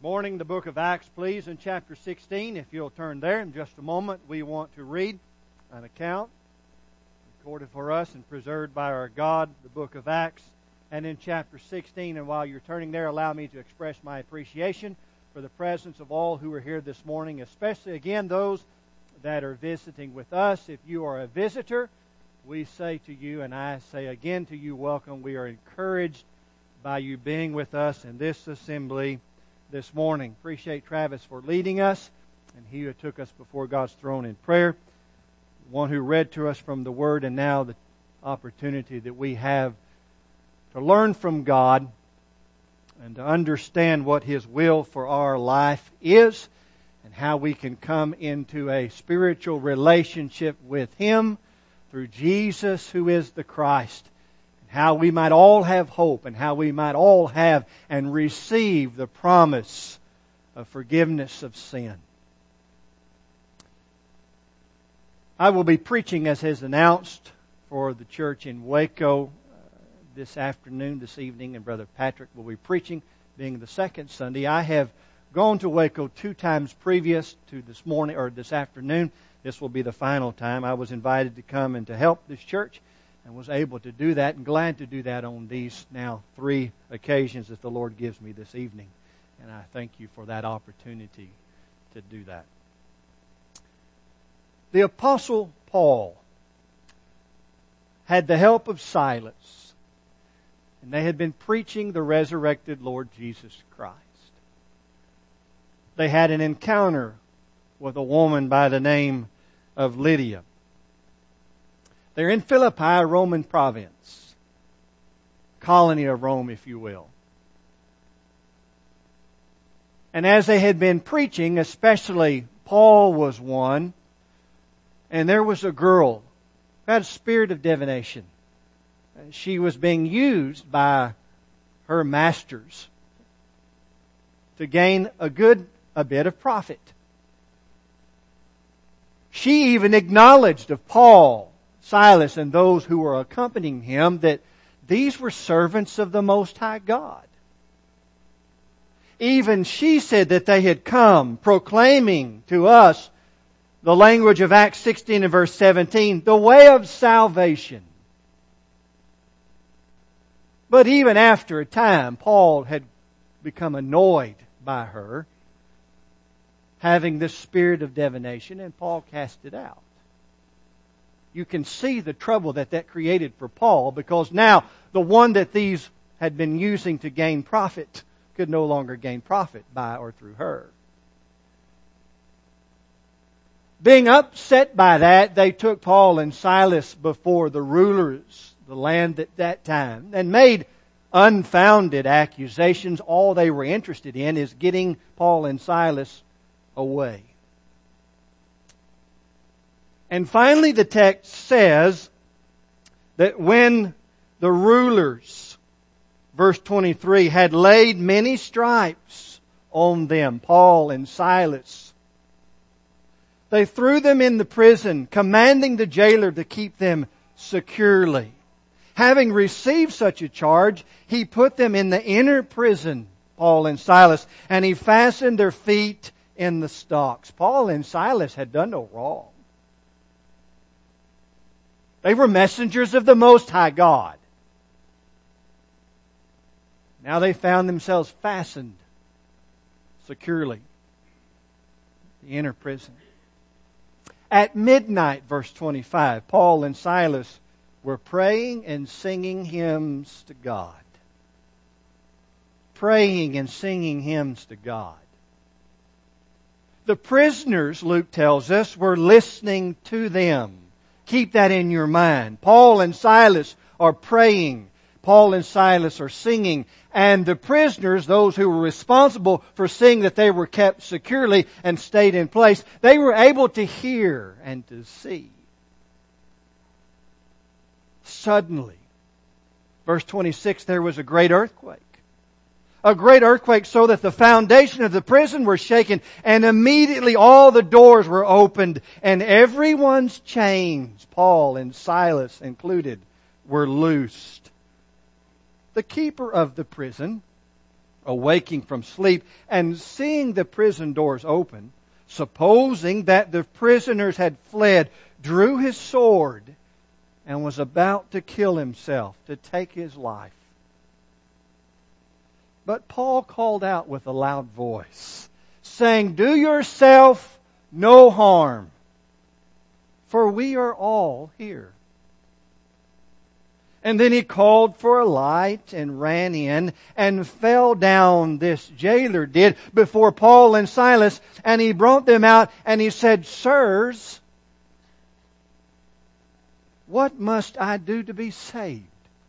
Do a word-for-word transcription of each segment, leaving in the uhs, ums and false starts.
Good morning. The book of Acts, please, in chapter sixteen. If you'll turn there in just a moment, we want to read an account recorded for us and preserved by our God, the book of Acts, and in chapter sixteen. And while you're turning there, allow me to express my appreciation for the presence of all who are here this morning, especially, again, those that are visiting with us. If you are a visitor, we say to you, and I say again to you, welcome. We are encouraged by you being with us in this assembly this morning. Appreciate Travis for leading us, and he who took us before God's throne in prayer, one who read to us from the Word, and now the opportunity that we have to learn from God and to understand what His will for our life is and how we can come into a spiritual relationship with Him through Jesus, who is the Christ. How we might all have hope and how we might all have and receive the promise of forgiveness of sin. I will be preaching, as has announced, for the church in Waco uh, this afternoon, this evening, and Brother Patrick will be preaching, being the second Sunday. I have gone to Waco two times previous to this morning or this afternoon. This will be the final time. I was invited to come and to help this church, and was able to do that, and glad to do that on these now three occasions that the Lord gives me this evening. And I thank you for that opportunity to do that. The Apostle Paul had the help of Silas, and they had been preaching the resurrected Lord Jesus Christ. They had an encounter with a woman by the name of Lydia. They're in Philippi, a Roman province, colony of Rome, if you will. And as they had been preaching, especially Paul was one, and there was a girl who had a spirit of divination. She was being used by her masters to gain a good a bit of profit. She even acknowledged of Paul, Silas, and those who were accompanying him that these were servants of the Most High God. Even she said that they had come proclaiming to us the language of Acts sixteen and verse seventeen, the way of salvation. But even after a time, Paul had become annoyed by her having this spirit of divination, and Paul cast it out. You can see the trouble that that created for Paul, because now the one that these had been using to gain profit could no longer gain profit by or through her. Being upset by that, they took Paul and Silas before the rulers, the land at that time, and made unfounded accusations. All they were interested in is getting Paul and Silas away. And finally, the text says that when the rulers, verse twenty-three, had laid many stripes on them, Paul and Silas, they threw them in the prison, commanding the jailer to keep them securely. Having received such a charge, he put them in the inner prison, Paul and Silas, and he fastened their feet in the stocks. Paul and Silas had done no wrong. They were messengers of the Most High God. Now they found themselves fastened securely in the inner prison. At midnight, verse twenty-five, Paul and Silas were praying and singing hymns to God. Praying and singing hymns to God. The prisoners, Luke tells us, were listening to them. Keep that in your mind. Paul and Silas are praying. Paul and Silas are singing. And the prisoners, those who were responsible for seeing that they were kept securely and stayed in place, they were able to hear and to see. Suddenly, verse twenty-six, there was a great earthquake. A great earthquake so that the foundation of the prison were shaken, and immediately all the doors were opened, and everyone's chains, Paul and Silas included, were loosed. The keeper of the prison awaking from sleep and seeing the prison doors open, supposing that the prisoners had fled, drew his sword and was about to kill himself, to take his life. But Paul called out with a loud voice, saying, "Do yourself no harm, for we are all here." And then he called for a light and ran in and fell down, this jailer did, before Paul and Silas. And he brought them out and he said, "Sirs, what must I do to be saved?"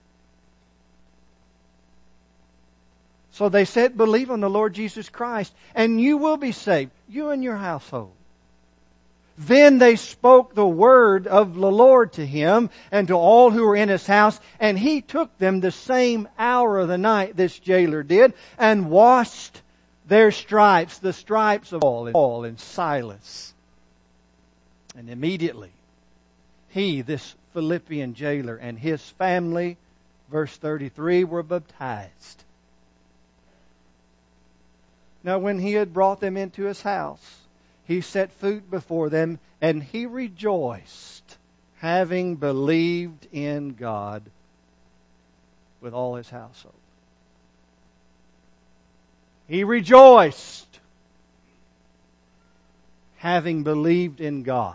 So they said, "Believe on the Lord Jesus Christ, and you will be saved, you and your household." Then they spoke the word of the Lord to him and to all who were in his house. And he took them the same hour of the night, this jailer did, and washed their stripes, the stripes of Paul and Silas. And immediately he, this Philippian jailer, and his family, verse thirty-three, were baptized. Now when he had brought them into his house, he set food before them, and he rejoiced, having believed in God with all his household. He rejoiced, having believed in God.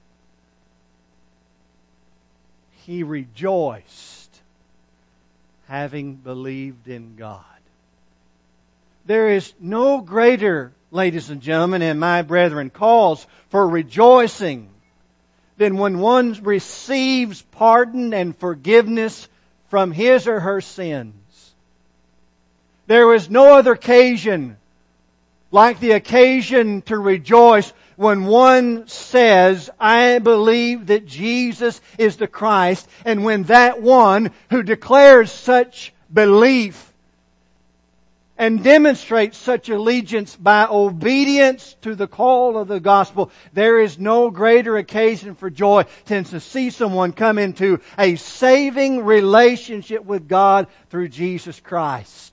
He rejoiced, having believed in God. There is no greater, ladies and gentlemen, and my brethren, cause for rejoicing than when one receives pardon and forgiveness from his or her sins. There is no other occasion like the occasion to rejoice when one says, "I believe that Jesus is the Christ," and when that one who declares such belief and demonstrates such allegiance by obedience to the call of the gospel, there is no greater occasion for joy than to see someone come into a saving relationship with God through Jesus Christ.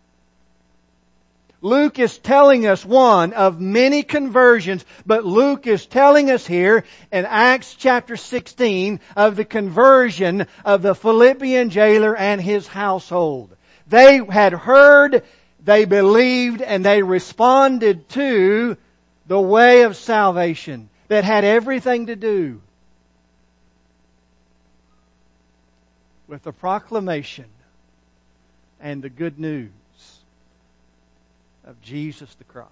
Luke is telling us one of many conversions, but Luke is telling us here in Acts chapter sixteen of the conversion of the Philippian jailer and his household. They had heard, they believed, and they responded to the way of salvation that had everything to do with the proclamation and the good news of Jesus the Christ.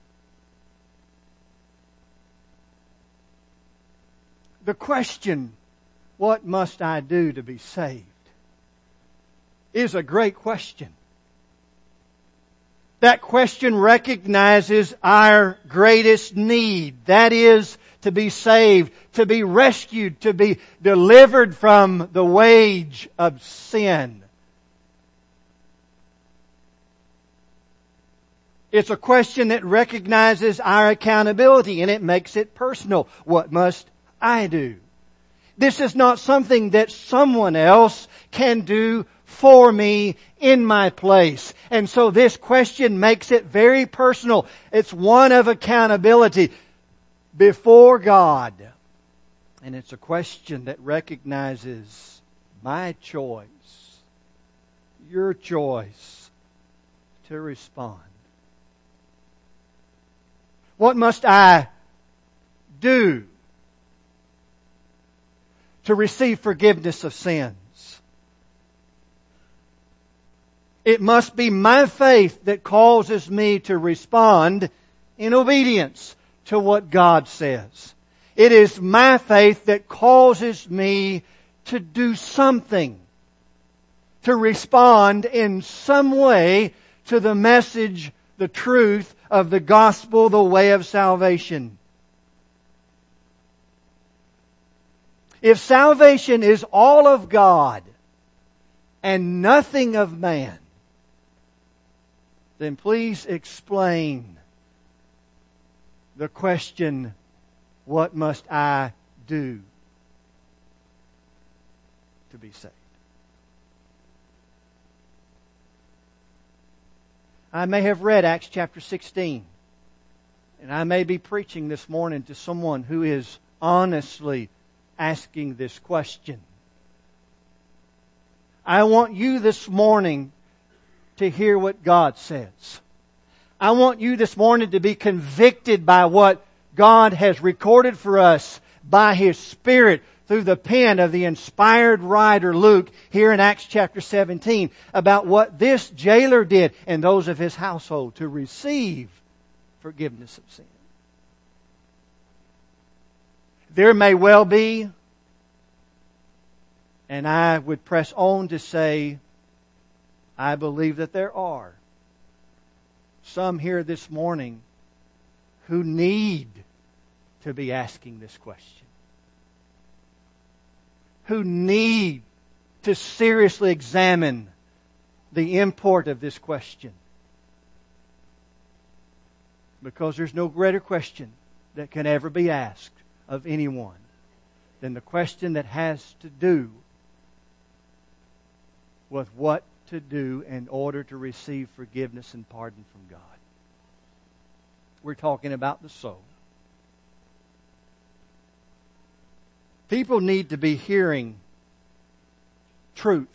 The question, "What must I do to be saved?" is a great question. That question recognizes our greatest need. That is, to be saved, to be rescued, to be delivered from the wage of sin. It's a question that recognizes our accountability, and it makes it personal. What must I do? This is not something that someone else can do for me in my place. And so this question makes it very personal. It's one of accountability before God. And it's a question that recognizes my choice, your choice to respond. What must I do to receive forgiveness of sins? It must be my faith that causes me to respond in obedience to what God says. It is my faith that causes me to do something, to respond in some way to the message, the truth of the gospel, the way of salvation. If salvation is all of God and nothing of man, then please explain the question, "What must I do to be saved?" I may have read Acts chapter sixteen, and I may be preaching this morning to someone who is honestly asking this question. I want you this morning to hear what God says. I want you this morning to be convicted by what God has recorded for us by His Spirit through the pen of the inspired writer Luke here in Acts chapter seventeen about what this jailer did and those of his household to receive forgiveness of sin. There may well be, and I would press on to say, I believe that there are some here this morning who need to be asking this question. Who need to seriously examine the import of this question. Because there's no greater question that can ever be asked of anyone than the question that has to do with what to do in order to receive forgiveness and pardon from God. We're talking about the soul. People need to be hearing truth.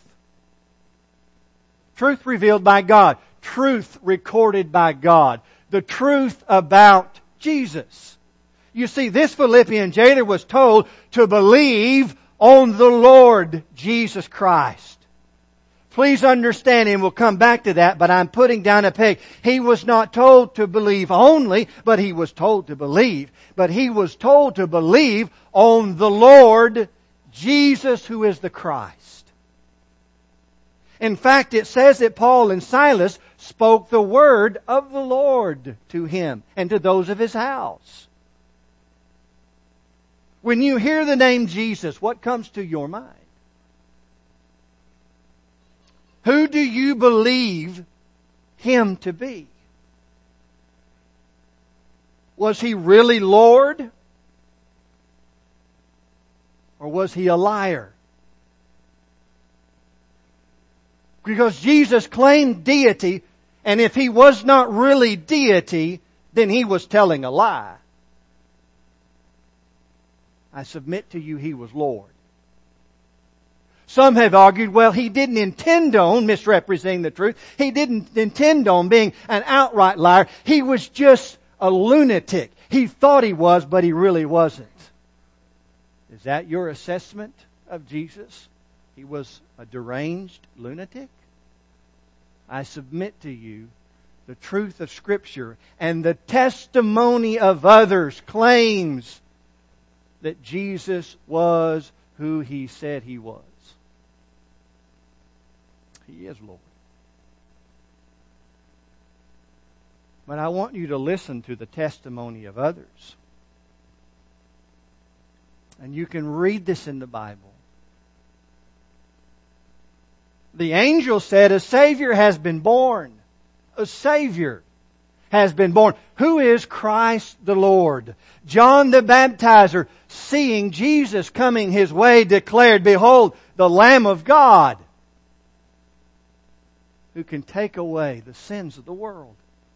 Truth revealed by God. Truth recorded by God. The truth about Jesus. You see, this Philippian jailer was told to believe on the Lord Jesus Christ. Please understand, and we'll come back to that, but I'm putting down a peg. He was not told to believe only, but he was told to believe. But he was told to believe on the Lord Jesus, who is the Christ. In fact, it says that Paul and Silas spoke the word of the Lord to him and to those of his house. When you hear the name Jesus, what comes to your mind? Who do you believe Him to be? Was He really Lord? Or was He a liar? Because Jesus claimed deity, and if He was not really deity, then He was telling a lie. I submit to you He was Lord. Some have argued, well, He didn't intend on misrepresenting the truth. He didn't intend on being an outright liar. He was just a lunatic. He thought He was, but He really wasn't. Is that your assessment of Jesus? He was a deranged lunatic? I submit to you the truth of Scripture and the testimony of others claims that Jesus was who He said He was. He is Lord. But I want you to listen to the testimony of others. And you can read this in the Bible. The angel said, a Savior has been born. A Savior has been born. Who is Christ the Lord? John the Baptizer, seeing Jesus coming his way, declared, behold, the Lamb of God, who can take away the sins of the world.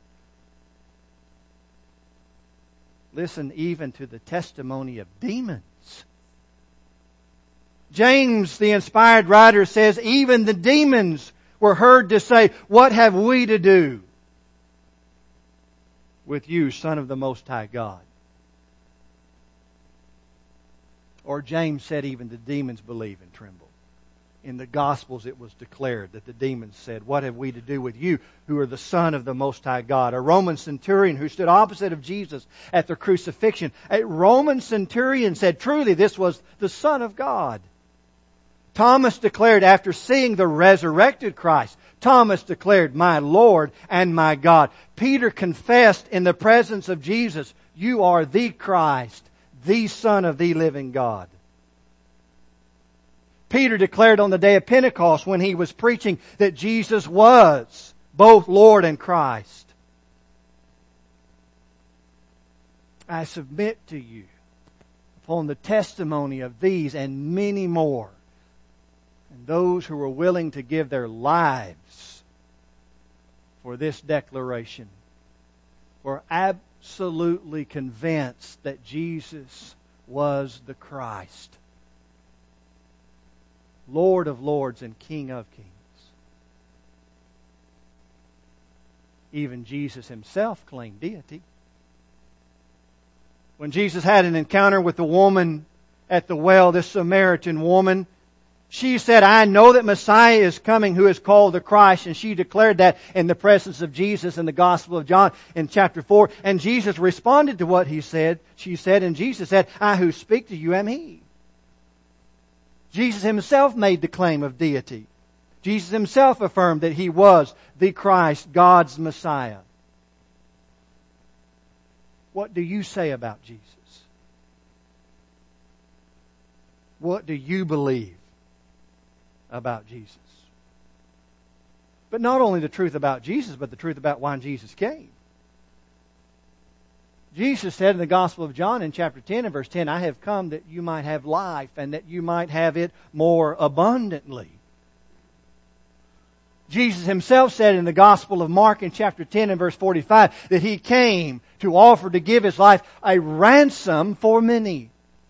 Listen even to the testimony of demons. James, the inspired writer, says, even the demons were heard to say, what have we to do with you, Son of the Most High God? Or James said even the demons believe and tremble. In the Gospels it was declared that the demons said, what have we to do with you who are the Son of the Most High God? A Roman centurion who stood opposite of Jesus at the crucifixion, a Roman centurion said, truly this was the Son of God. Thomas declared after seeing the resurrected Christ, Thomas declared, my Lord and my God. Peter confessed in the presence of Jesus, you are the Christ, the Son of the living God. Peter declared on the day of Pentecost when he was preaching that Jesus was both Lord and Christ. I submit to you upon the testimony of these and many more, and those who are willing to give their lives for this declaration. We're absolutely convinced that Jesus was the Christ, Lord of lords and King of kings. Even Jesus Himself claimed deity. When Jesus had an encounter with the woman at the well, this Samaritan woman, she said, "I know that Messiah is coming who is called the Christ." And she declared that in the presence of Jesus in the Gospel of John in chapter four. And Jesus responded to what he said. She said, and Jesus said, "I who speak to you am He." Jesus Himself made the claim of deity. Jesus Himself affirmed that He was the Christ, God's Messiah. What do you say about Jesus? What do you believe about Jesus? But not only the truth about Jesus, but the truth about why Jesus came. Jesus said in the Gospel of John in chapter ten and verse ten, "I have come that you might have life and that you might have it more abundantly." Jesus Himself said in the Gospel of Mark in chapter ten and verse forty-five that He came to offer to give His life a ransom for many.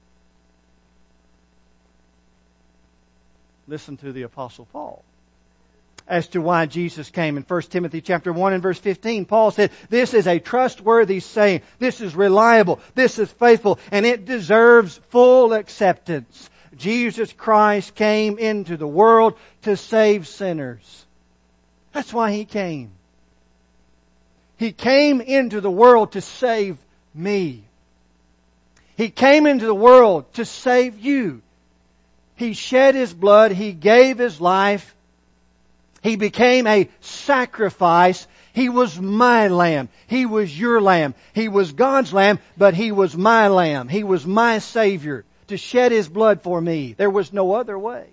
Listen to the Apostle Paul as to why Jesus came. In First Timothy chapter one and verse fifteen, Paul said, "This is a trustworthy saying. This is reliable. This is faithful. And it deserves full acceptance. Jesus Christ came into the world to save sinners." That's why He came. He came into the world to save me. He came into the world to save you. He shed His blood. He gave His life. He became a sacrifice. He was my lamb. He was your lamb. He was God's lamb, but He was my lamb. He was my Savior to shed His blood for me. There was no other way.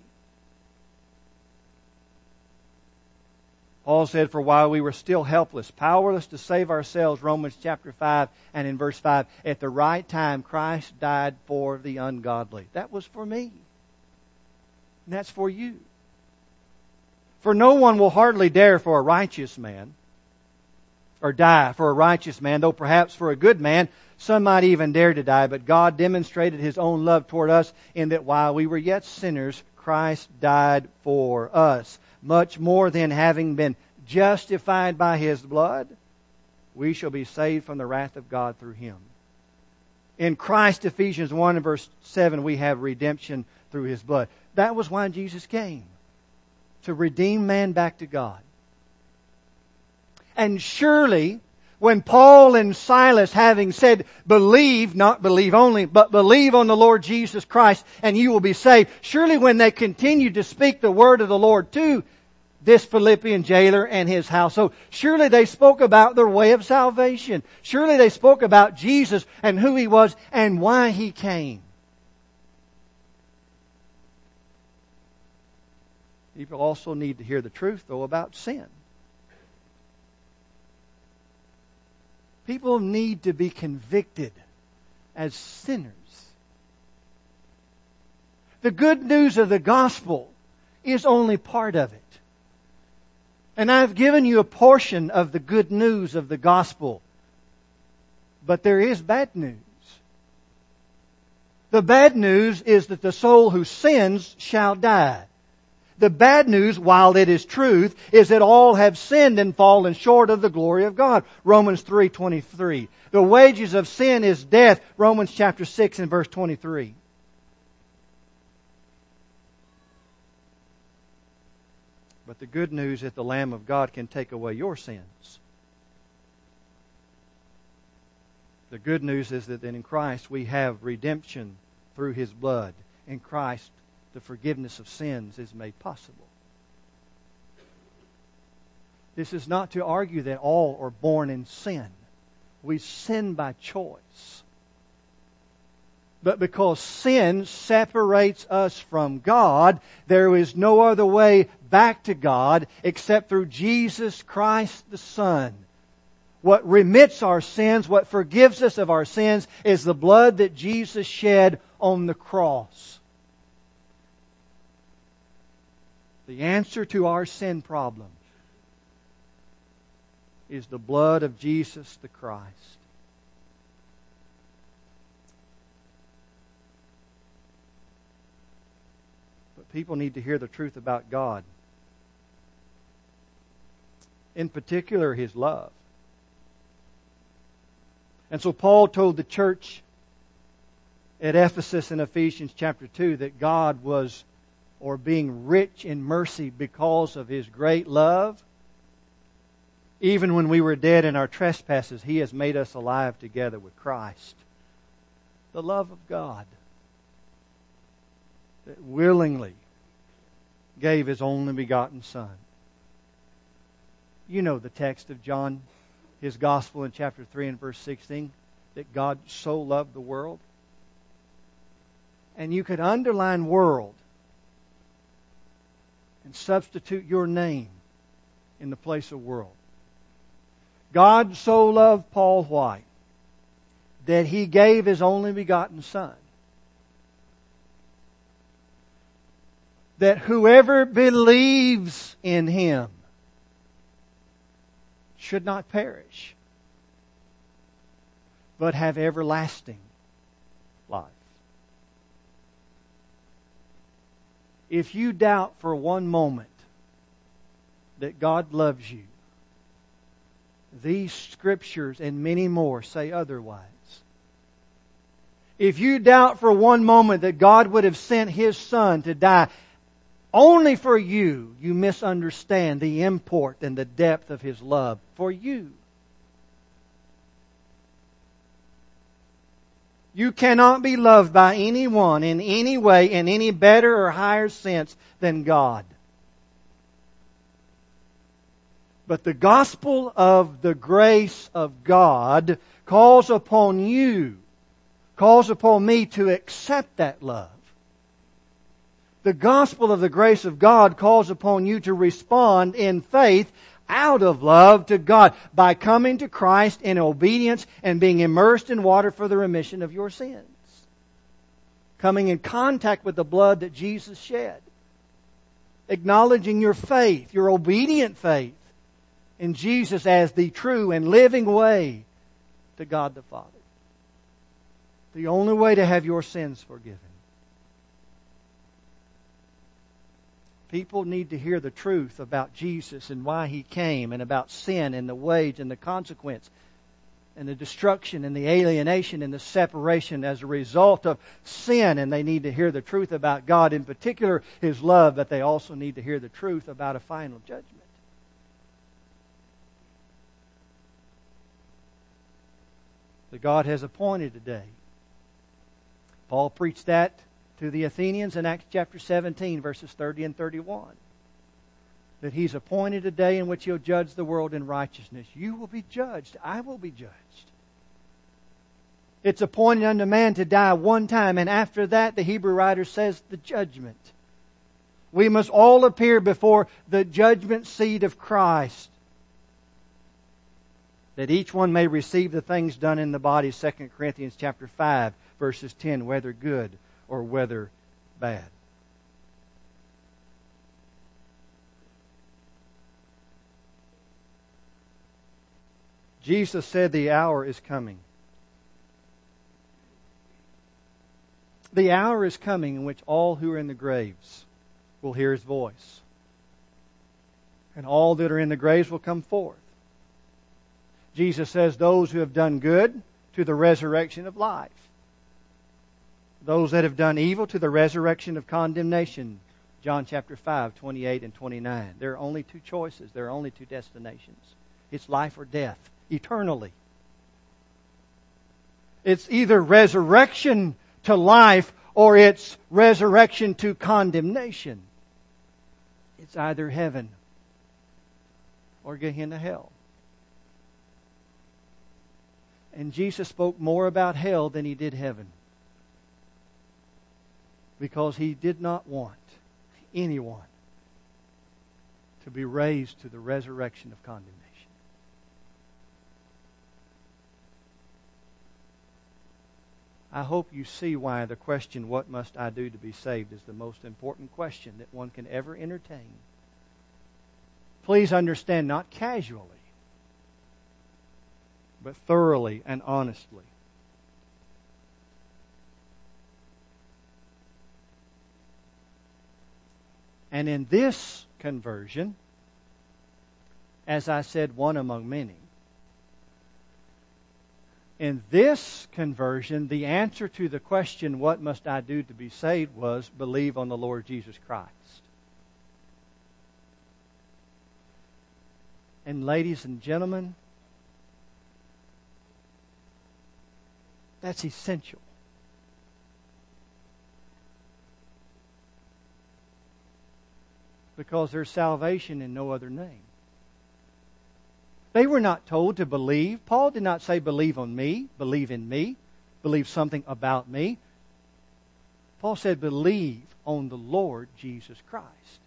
Paul said, "For while we were still helpless, powerless to save ourselves," Romans chapter five and in verse five, "at the right time Christ died for the ungodly." That was for me. And that's for you. "For no one will hardly dare for a righteous man, or die for a righteous man, though perhaps for a good man some might even dare to die. But God demonstrated His own love toward us in that while we were yet sinners, Christ died for us. Much more than having been justified by His blood, we shall be saved from the wrath of God through Him." In Christ, Ephesians one and verse seven, we have redemption through His blood. That was why Jesus came. To redeem man back to God. And surely, when Paul and Silas, having said, "Believe," not believe only, but believe on the Lord Jesus Christ and you will be saved. Surely when they continued to speak the word of the Lord to this Philippian jailer and his household, surely they spoke about their way of salvation. Surely they spoke about Jesus and who He was and why He came. People also need to hear the truth, though, about sin. People need to be convicted as sinners. The good news of the gospel is only part of it. And I've given you a portion of the good news of the gospel. But there is bad news. The bad news is that the soul who sins shall die. The bad news, while it is truth, is that all have sinned and fallen short of the glory of God. Romans three twenty-three. The wages of sin is death. Romans chapter six and verse twenty-three. But the good news is that the Lamb of God can take away your sins. The good news is that in Christ we have redemption through His blood. In Christ, the forgiveness of sins is made possible. This is not to argue that all are born in sin. We sin by choice. But because sin separates us from God, there is no other way back to God except through Jesus Christ the Son. What remits our sins, what forgives us of our sins, is the blood that Jesus shed on the cross. The answer to our sin problem is the blood of Jesus the Christ. But people need to hear the truth about God. In particular, His love. And so Paul told the church at Ephesus in Ephesians chapter two that God was, or being rich in mercy because of His great love, even when we were dead in our trespasses, He has made us alive together with Christ. The love of God that willingly gave His only begotten Son. You know the text of John, his Gospel in chapter three and verse sixteen, that God so loved the world. And you could underline world and substitute your name in the place of world. God so loved Paul White that He gave His only begotten Son, that whoever believes in Him should not perish, but have everlasting life. If you doubt for one moment that God loves you, these scriptures and many more say otherwise. If you doubt for one moment that God would have sent His Son to die only for you, you misunderstand the import and the depth of His love for you. You cannot be loved by anyone in any way, in any better or higher sense than God. But the gospel of the grace of God calls upon you, calls upon me to accept that love. The gospel of the grace of God calls upon you to respond in faith out of love to God by coming to Christ in obedience and being immersed in water for the remission of your sins. Coming in contact with the blood that Jesus shed. Acknowledging your faith, your obedient faith in Jesus as the true and living way to God the Father. The only way to have your sins forgiven. People need to hear the truth about Jesus and why He came, and about sin and the wage and the consequence and the destruction and the alienation and the separation as a result of sin. And they need to hear the truth about God, in particular His love, but they also need to hear the truth about a final judgment. That God has appointed a day. Paul preached that to the Athenians in Acts chapter seventeen, verses thirty and thirty-one. That He's appointed a day in which He'll judge the world in righteousness. You will be judged. I will be judged. It's appointed unto man to die one time, and after that, the Hebrew writer says, the judgment. We must all appear before the judgment seat of Christ, that each one may receive the things done in the body, Second Corinthians chapter five, verses ten, whether good or whether bad. Jesus said the hour is coming. The hour is coming in which all who are in the graves will hear His voice. And all that are in the graves will come forth. Jesus says those who have done good to the resurrection of life. Those that have done evil to the resurrection of condemnation. John chapter five, twenty-eight and twenty-nine. There are only two choices. There are only two destinations. It's life or death, eternally. It's either resurrection to life or it's resurrection to condemnation. It's either heaven or Gehenna hell. And Jesus spoke more about hell than He did heaven. Because He did not want anyone to be raised to the resurrection of condemnation. I hope you see why the question, what must I do to be saved, is the most important question that one can ever entertain. Please understand, not casually, but thoroughly and honestly. And in this conversion, as I said, one among many, in this conversion, the answer to the question, what must I do to be saved, was believe on the Lord Jesus Christ. And ladies and gentlemen, that's essential. Because there's salvation in no other name. They were not told to believe. Paul did not say, believe on me, believe in me, believe something about me. Paul said, believe on the Lord Jesus Christ.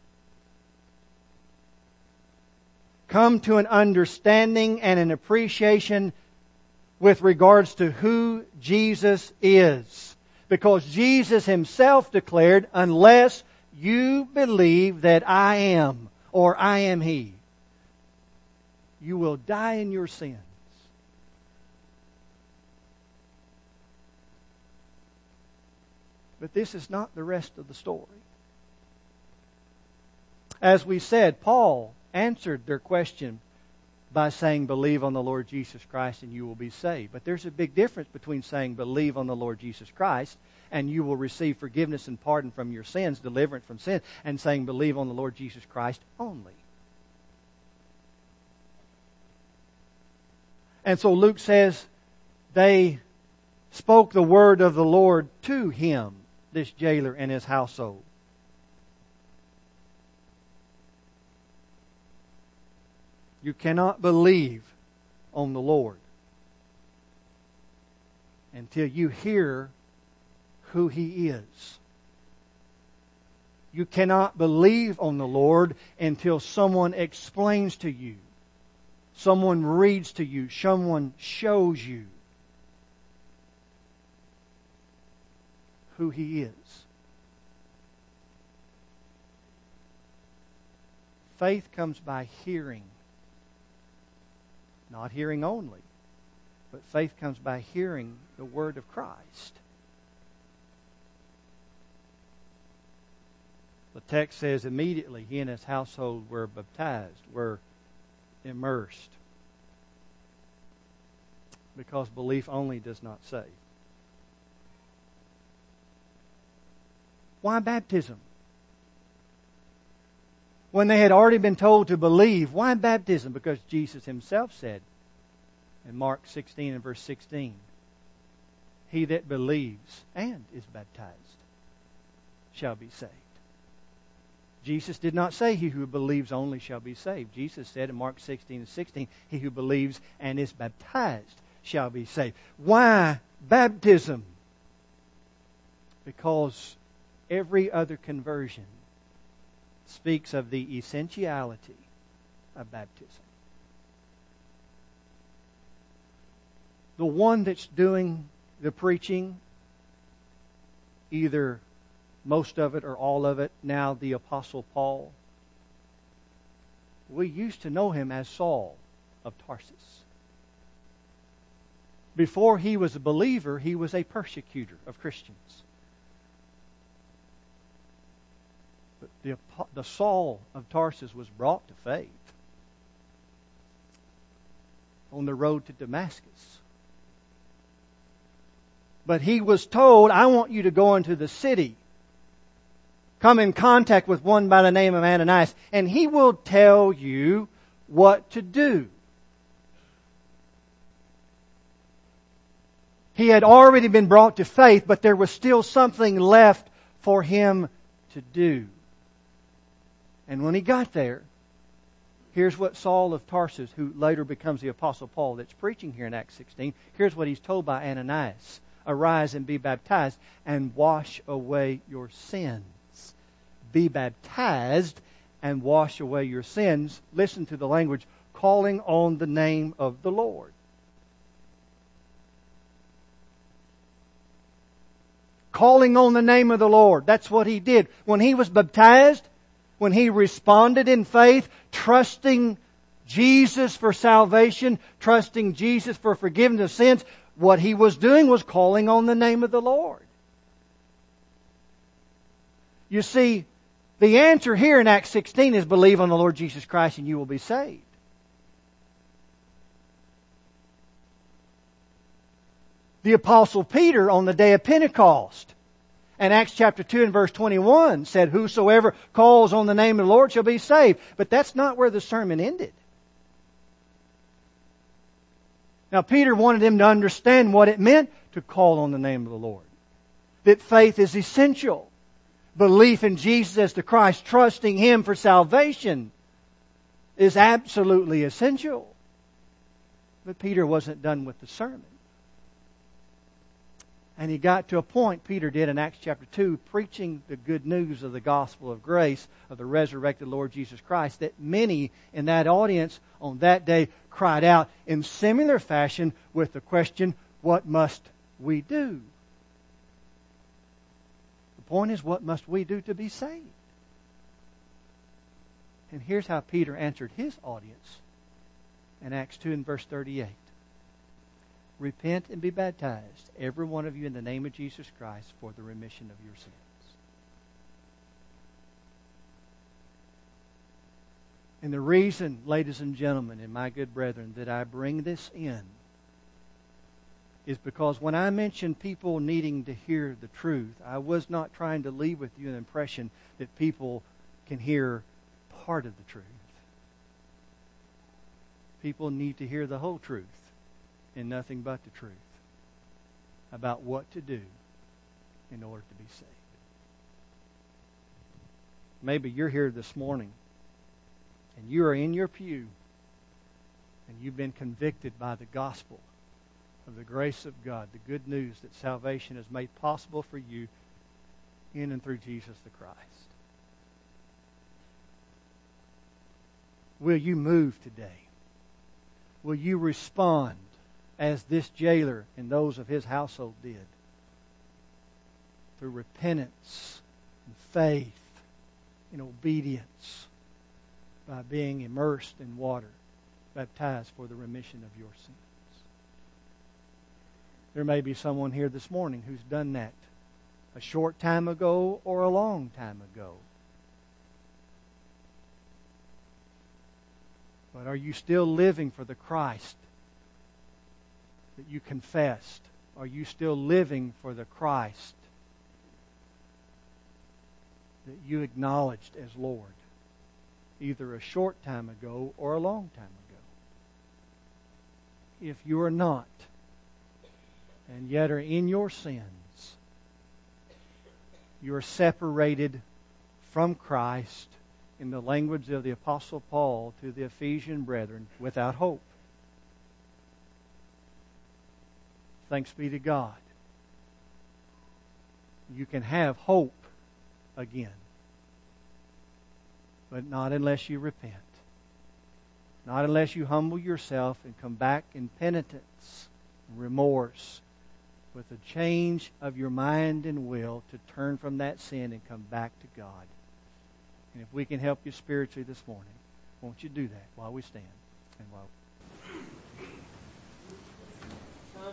Come to an understanding and an appreciation with regards to who Jesus is. Because Jesus Himself declared, unless you believe that I am, or I am He, you will die in your sins. But this is not the rest of the story. As we said, Paul answered their question by saying, believe on the Lord Jesus Christ and you will be saved. But there's a big difference between saying, believe on the Lord Jesus Christ and you will receive forgiveness and pardon from your sins, deliverance from sin, and saying, believe on the Lord Jesus Christ only. And so Luke says, they spoke the word of the Lord to him, this jailer and his household. You cannot believe on the Lord until you hear who He is. You cannot believe on the Lord until someone explains to you, someone reads to you, someone shows you who He is. Faith comes by hearing. Not hearing only, but faith comes by hearing the word of Christ. The text says immediately he and his household were baptized, were immersed. Because belief only does not save. Why baptism? When they had already been told to believe, why baptism? Because Jesus Himself said in Mark sixteen and verse sixteen, he that believes and is baptized shall be saved. Jesus did not say he who believes only shall be saved. Jesus said in Mark sixteen and sixteen, he who believes and is baptized shall be saved. Why baptism? Because every other conversion speaks of the essentiality of baptism. The one that's doing the preaching, either most of it or all of it, now the Apostle Paul, we used to know him as Saul of Tarsus. Before he was a believer, he was a persecutor of Christians. The, the Saul of Tarsus was brought to faith on the road to Damascus. But he was told, I want you to go into the city, come in contact with one by the name of Ananias, and he will tell you what to do. He had already been brought to faith, but there was still something left for him to do. And when he got there, here's what Saul of Tarsus, who later becomes the Apostle Paul that's preaching here in Acts sixteen, here's what he's told by Ananias. Arise and be baptized and wash away your sins. Be baptized and wash away your sins. Listen to the language, calling on the name of the Lord. Calling on the name of the Lord. That's what he did. When he was baptized, when he responded in faith, trusting Jesus for salvation, trusting Jesus for forgiveness of sins, what he was doing was calling on the name of the Lord. You see, the answer here in Acts sixteen is believe on the Lord Jesus Christ and you will be saved. The Apostle Peter on the day of Pentecost, in Acts chapter two and verse twenty-one, said, whosoever calls on the name of the Lord shall be saved. But that's not where the sermon ended. Now, Peter wanted them to understand what it meant to call on the name of the Lord. That faith is essential. Belief in Jesus as the Christ, trusting Him for salvation, is absolutely essential. But Peter wasn't done with the sermon. And he got to a point, Peter did in Acts chapter two, preaching the good news of the gospel of grace of the resurrected Lord Jesus Christ, that many in that audience on that day cried out in similar fashion with the question, what must we do? The point is, what must we do to be saved? And here's how Peter answered his audience in Acts two and verse thirty-eight. Repent and be baptized, every one of you, in the name of Jesus Christ for the remission of your sins. And the reason, ladies and gentlemen, and my good brethren, that I bring this in is because when I mention people needing to hear the truth, I was not trying to leave with you an impression that people can hear part of the truth. People need to hear the whole truth and nothing but the truth about what to do in order to be saved. Maybe you're here this morning and you are in your pew and you've been convicted by the gospel of the grace of God, the good news that salvation is made possible for you in and through Jesus the Christ. Will you move today? Will you respond as this jailer and those of his household did, through repentance and faith and obedience, by being immersed in water, baptized for the remission of your sins? There may be someone here this morning who's done that a short time ago or a long time ago. But are you still living for the Christ that you confessed? Are you still living for the Christ that you acknowledged as Lord, either a short time ago or a long time ago? If you are not, and yet are in your sins, you are separated from Christ, in the language of the Apostle Paul to the Ephesian brethren, without hope. Thanks be to God. You can have hope again, but not unless you repent. Not unless you humble yourself and come back in penitence and remorse, with a change of your mind and will to turn from that sin and come back to God. And if we can help you spiritually this morning, won't you do that while we stand and while